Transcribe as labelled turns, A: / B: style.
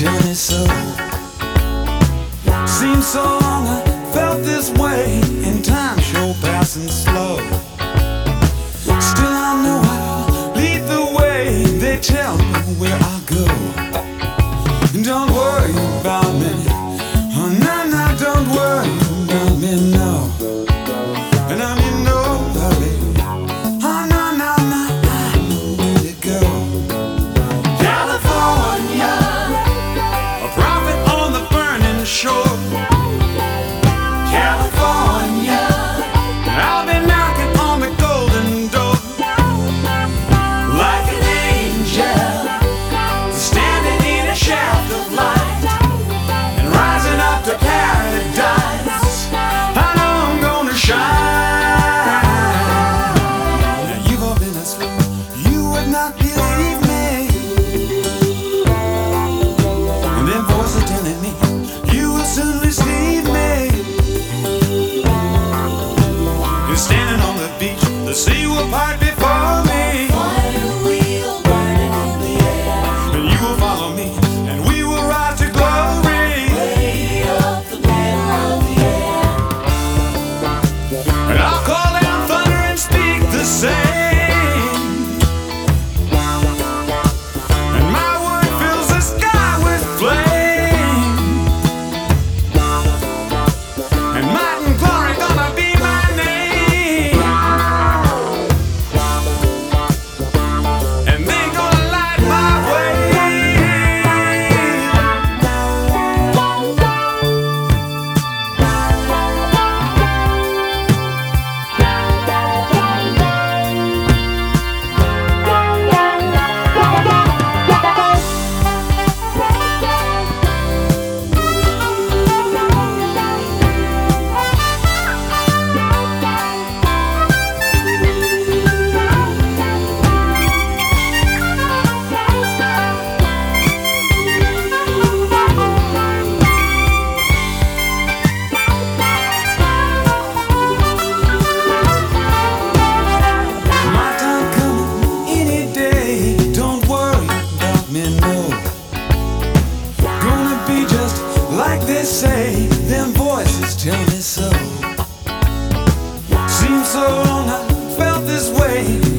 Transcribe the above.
A: tell me so. Seems so long I felt this way, and time sure passing slow. Still I know I'll lead the way. They tell me where I go. Don't worry about me, oh no, no, don't worry about me, no. And I'm in no hurry, oh no, no, no, I know where to go. California, a prophet on the burning shore. California, I've been knocking on the golden door. Like an angel, standing in a shaft of light, and rising up to paradise, I know I'm gonna shine. Now you've all been asleep, you would not believe me. And them voices telling me you will soon receive me. You're standing on the beach, the sea will part before me.
B: Fire wheel burning in the air,
A: And you will follow me, and we will rise to glory.
B: way up the middle of the air.
A: And I'll call down thunder and speak the same. And my word fills the sky with flame. And might and glory gonna be my name. And they gonna light my way. My time coming any day. Don't worry about me, no. Gonna be just like they say. Them voices tell me so. Seems so long I felt this way.